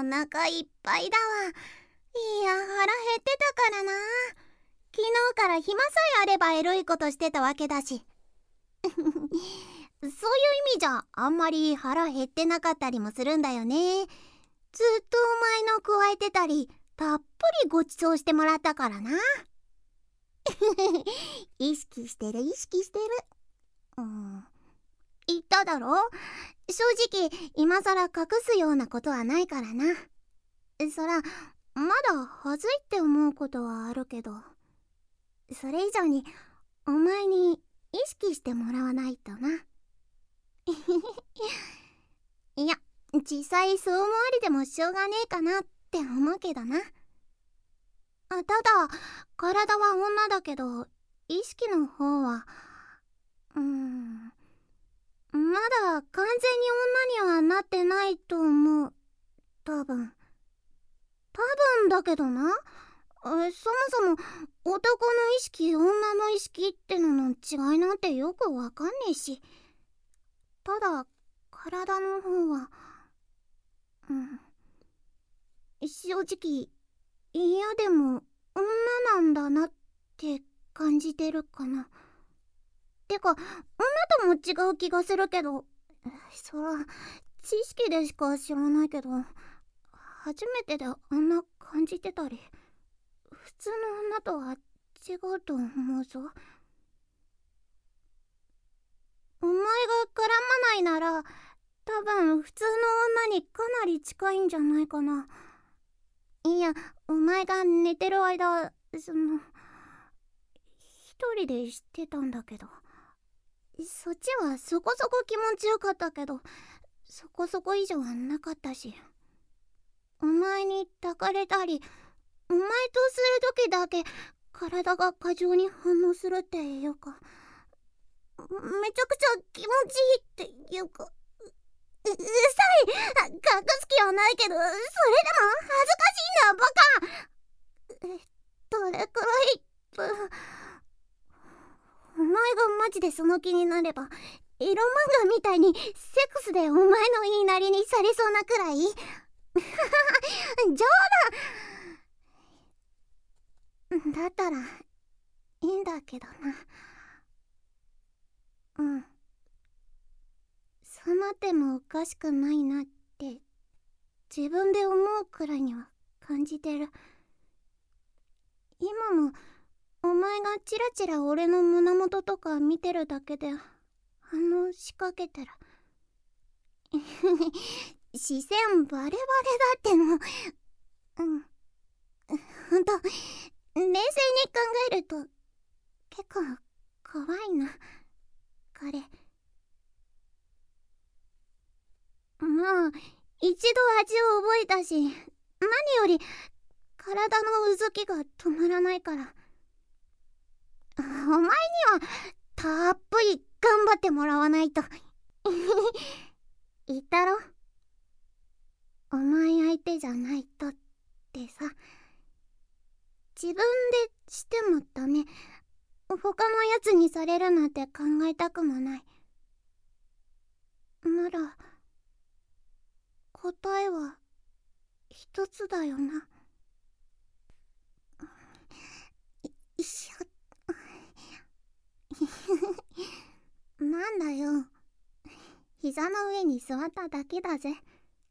腹いっぱいだわ。いや、腹減ってたからな。昨日から暇さえあればエロいことしてたわけだし。そういう意味じゃあんまり腹減ってなかったりもするんだよね。ずっとお前の加えてたり、たっぷりごちそうしてもらったからな。意識してる。言っただろ。正直今さら隠すようなことはないからな。そらまだはずいって思うことはあるけど、それ以上にお前に意識してもらわないとな。いや、実際そう思われてもしょうがねえかなって思うけどな。ただ体は女だけど意識の方はまだ完全に女にはなってないと思う。多分だけどな。そもそも男の意識女の意識ってのの違いなんてよくわかんねえし、ただ体の方は正直嫌でも女なんだなって感じてるかな。てか女とも違う気がするけど、そら知識でしか知らないけど、初めてであんな感じてたり、普通の女とは違うと思うぞ。お前が絡まないなら多分普通の女にかなり近いんじゃないかな。いや、お前が寝てる間一人でしてたんだけど、そっちはそこそこ気持ちよかったけど、そこそこ以上はなかったし、お前に抱かれたりお前とする時だけ体が過剰に反応するっていうか、めちゃくちゃ気持ちいいっていうか、うるさい。隠す気はないけど、それでも恥ずかしいんだバカ。どれくらいお前がマジでその気になればエロ漫画みたいにセックスでお前の言いなりにされそうなくらい。冗談だったらいいんだけどな。そうなってもおかしくないなって自分で思うくらいには感じてる。今もお前がチラチラ俺の胸元とか見てるだけで反応しかけてる。視線バレバレだっての。ほんと冷静に考えると結構怖いな彼。まあ一度味を覚えたし、何より体のうずきが止まらないから、お前にはたっぷり頑張ってもらわないと。言ったろ、お前相手じゃないとってさ。自分でしてもダメ、他のやつにされるなんて考えたくもない。なら答えは一つだよな。よいしょ。なんだよ、膝の上に座っただけだぜ。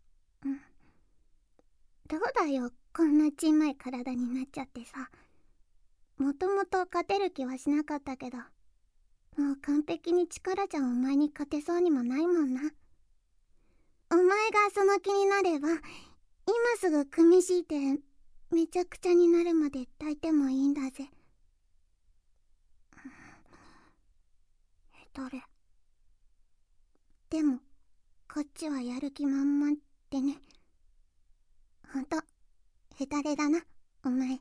どうだよ、こんなちんまい体になっちゃってさ。もともと勝てる気はしなかったけど、もう完璧に力じゃお前に勝てそうにもないもんな。お前がその気になれば今すぐ組み敷いてめちゃくちゃになるまで抱いてもいいんだぜ。誰でもこっちはやる気満々ってね。ほんとヘタレだなお前。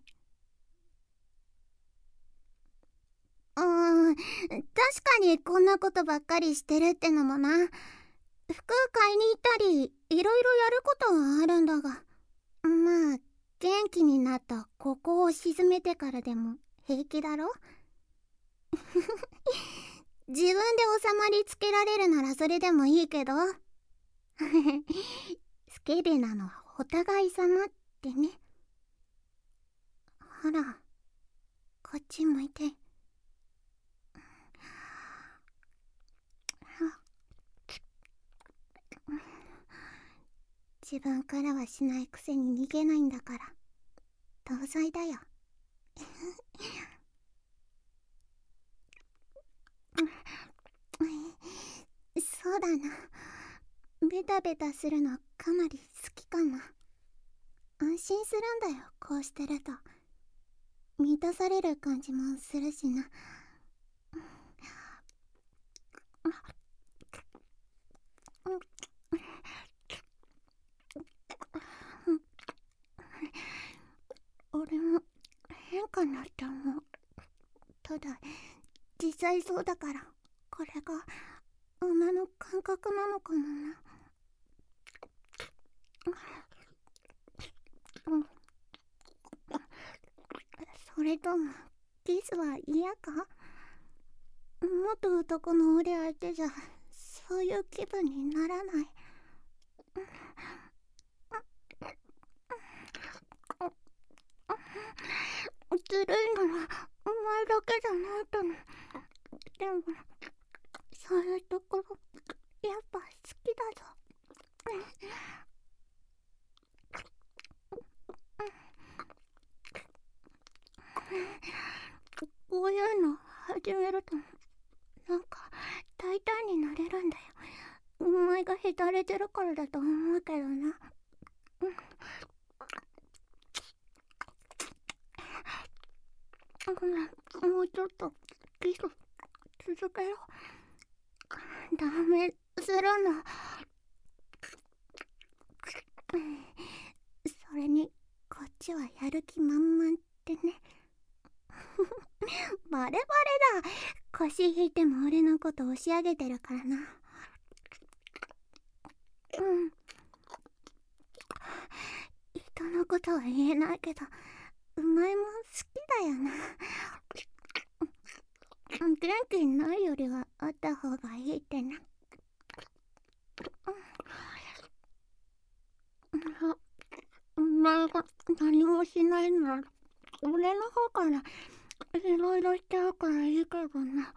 確かにこんなことばっかりしてるってのもな。服買いに行ったりいろいろやることはあるんだが、まあ元気になったここを沈めてからでも平気だろ。自分で収まりつけられるならそれでもいいけどスケベなのはお互い様ってね。ほら、こっち向いて。自分からはしないくせに逃げないんだから、同罪だよ。そうだな。ベタベタするのかなり好きかな。安心するんだよ、こうしてると。満たされる感じもするしな。俺も変かなって思う。ただ実際そうだから、これが女の感覚なのかもな。それともキスは嫌か？もっと男の俺相手じゃそういう気分にならない。ずるいのはお前だけじゃないと思う。でもそういうところやっぱ好きだぞ。こういうの始めるとなんか大胆になれるんだよ。お前がへたれてるからだと思うけどな。ごめん、もうちょっとキス続けよう。ダメするの。それにこっちはやる気満々ってね。バレバレだ。腰引いても俺のこと押し上げてるからな。人のことは言えないけど、お前も好きだよな。元気ないよりはあった方がいいってな。お前が何もしないなら俺の方からいろいろしちゃうからいいけどな。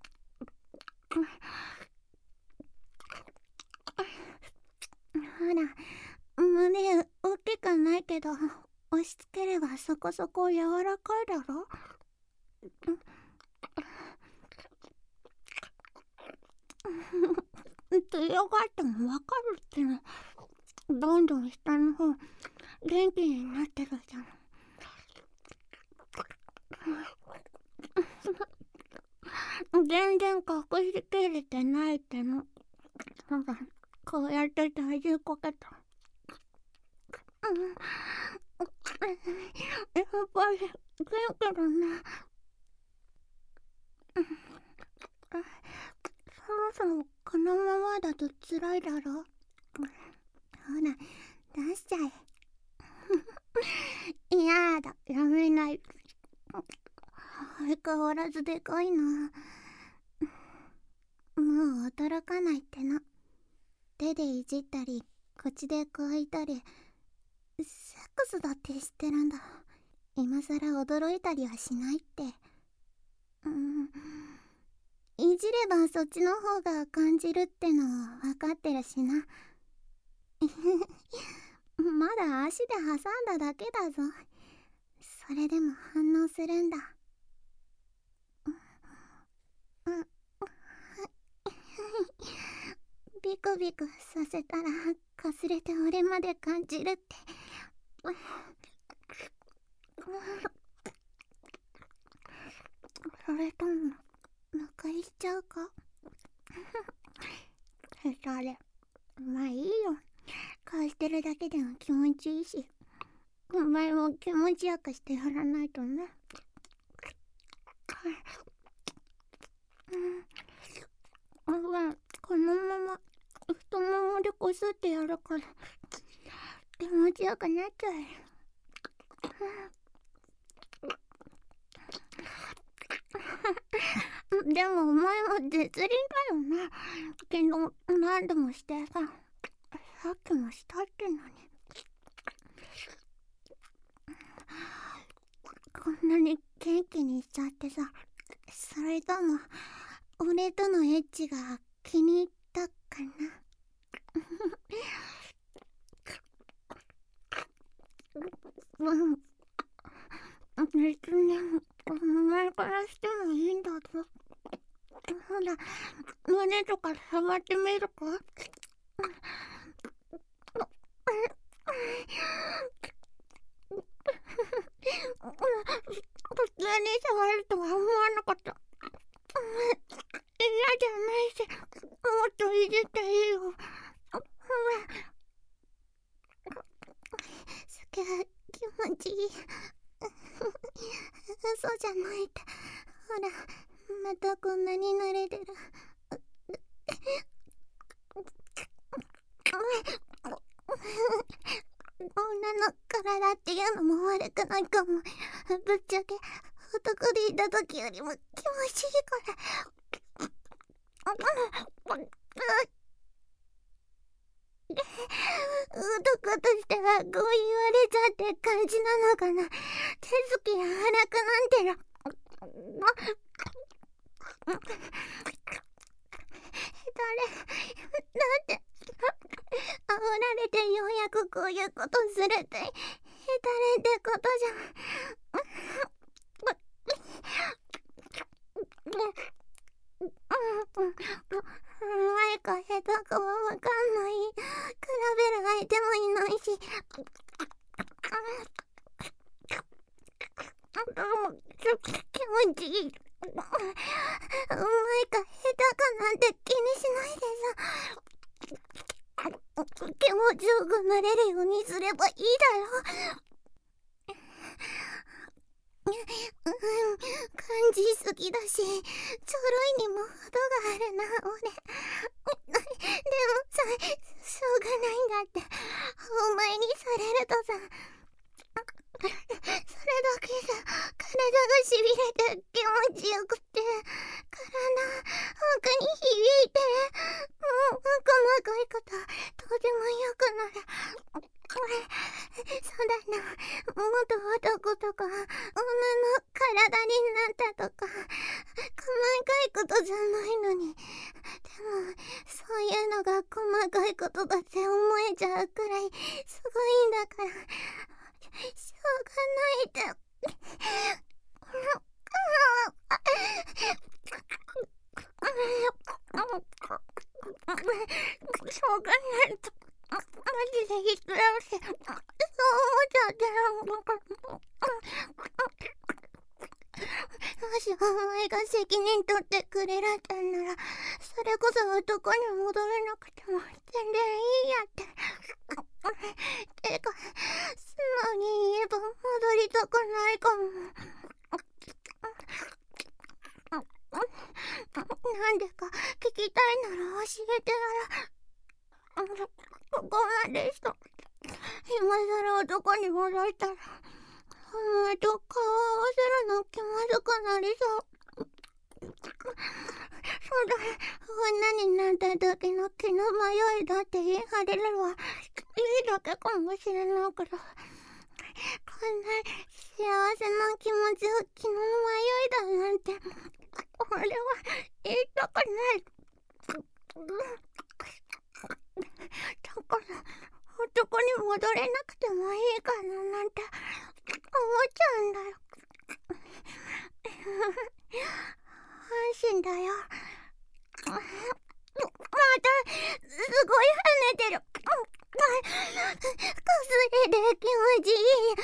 ほら、胸大きくないけど押し付ければそこそこ柔らかいだろ。強がってもわかるっての。どんどん下の方元気になってるじゃん。全然隠しきれてないっての。ほら、こうやって体重かけた。やっぱり元気だな。そろそろこのままだと辛いだろ。ほら、出しちゃえ。やだ、やめない。相変わらずでかいな。もう驚かないっての。手でいじったり口でくわいたり、セックスだってしてるんだ。今さら驚いたりはしないって。いじればそっちの方が感じるっての分かってるしな。まだ足で挟んだだけだぞ。それでも反応するんだ。ビクビクさせたらかすれて俺まで感じるって。それとも抜かりしちゃうか。それまあいいよ。こうしてるだけでも気持ちいいし、お前も気持ちよくしてやらないとね。このまま太ももでこすってやるから気持ちよくなっちゃうよ。でもお前も絶倫だよな。昨日何度もしてさっきもしたってのに。 こんなに元気にしちゃってさ。それとも俺とのエッチが気に入ったかな。別にお前からしてもいいんだぞ。ほら、胸とか触ってみるか。普通に触るとは思わなかった。嫌じゃないし、もっといじっていいよ。ほら、すげえ気持ちいい。嘘じゃないって。ほら、またこんなに慣れてる。女の体っていうのも悪くないかも。ぶっちゃけ男でいた時よりも気持ちいいから。男としてはこう言われちゃって感じなのかな。手つき柔らかなんての。なんて煽られてようやくこういうことするってヘタレってことじゃん。うまいか下手かはわかんない。比べる相手もいないし。気持ちいい。うまいか下手かなんて気にしないでさ。気持ちよくなれるようにすればいいだろ。感じすぎだし、ちょろいにも程があるな、俺。でもさ、しょうがないんだって。お前にされるとさ、それだけじゃ体がしびれて気持ちよくて、体奥に響いて、細かいこととてもよくなる。そうだな、元男とか女の体になったとか細かいことじゃないのに、でもそういうのが細かいことだって思えちゃうくらいすごいんだから、しょうがないって。しょうがないとマジで言ってるし、そう思っちゃってる。もしお前が責任取ってくれられたんなら、それこそ男に戻れなくても全然いいやって。てか、素直に言えば戻りたくないかも。なんでか聞きたいなら教えてやら。ここまでした。今更男に戻ったらお前と顔合わせるの気まずくなりそう。そうだ、女になった時の気の迷いだって言い張れるわ。いいだけかもしれないけど、こんな幸せな気持ちを気の迷いだなんて俺は言いたくない。だから男に戻れなくてもいいかななんて思っちゃうんだよ。安心だよ。またすごい跳ねてる。かすれで気持ちいい。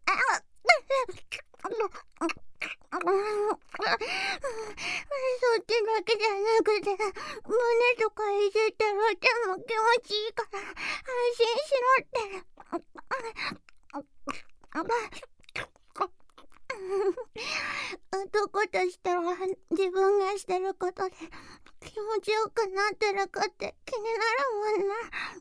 そっちだけじゃなくて胸とかいじってる手も気持ちいいから安心しろって。男としては自分がしてることで気持ちよくなってるかって気になるもんな。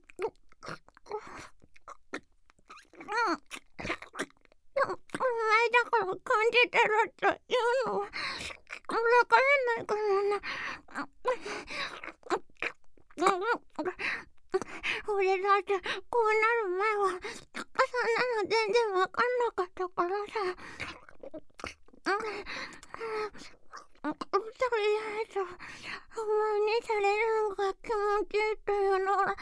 お前だから感じてるって言うのはわからないからな。俺だってこうなる前はそんなの全然わかんなかったからさ。 とりあえずお前にされるのが気持ちいいというのはだ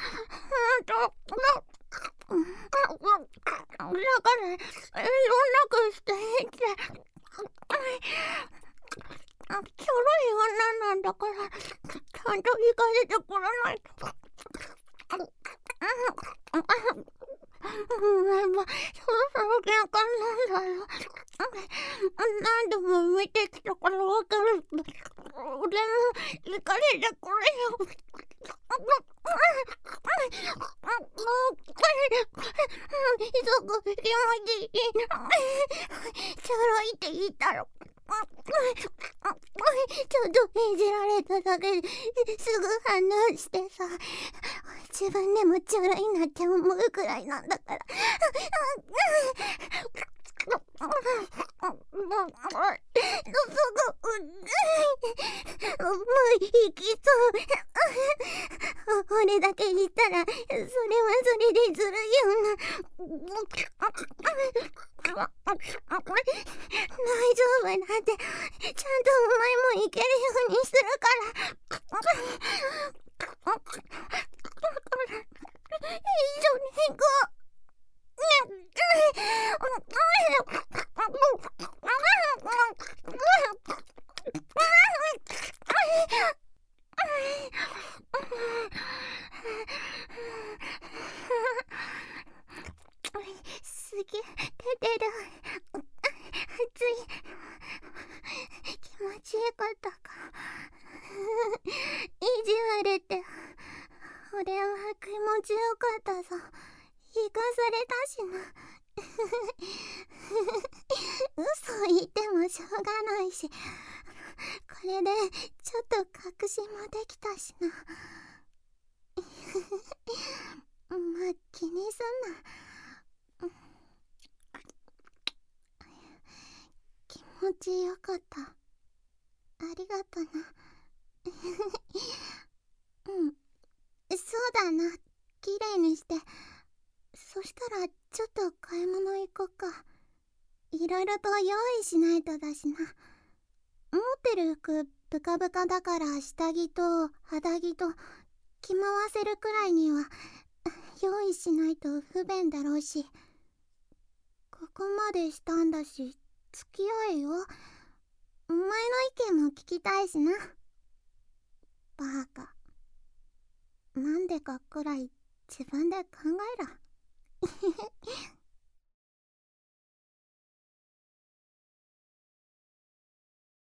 からいろんなくしていてちょろい女なんだからちゃんと行かせてくれないと。お前もそろそろ喧嘩なんだよ。何度も見てきたからわかる。俺も行かせてくれよ。すごく気持ちいい。ちょろいって言ったろ。ちょっといじられただけですぐ反応してさ、自分でもちょろいなって思うくらいなんだから。もう行きそう。俺だけ言ったらそれはそれでずるいよな。大丈夫だって、ちゃんとお前も行けるようにするから。一緒に行こう。すげえ出てる。暑い。気持ちよかったか。意地悪って俺は気持ちよかったぞ。生かされたしな。嘘言ってもしょうがないし、これでちょっと確信もできたしな。まあ気にすんな。気持ちよかった。ありがとな。うん、そうだな。きれいにして。そしたらちょっと買い物行こっか。いろいろと用意しないとだしな。持ってる服ブカブカだから下着と肌着と着回せるくらいには用意しないと不便だろうし。ここまでしたんだし付き合えよ。お前の意見も聞きたいしな。バカ。なんでかくらい自分で考えろ。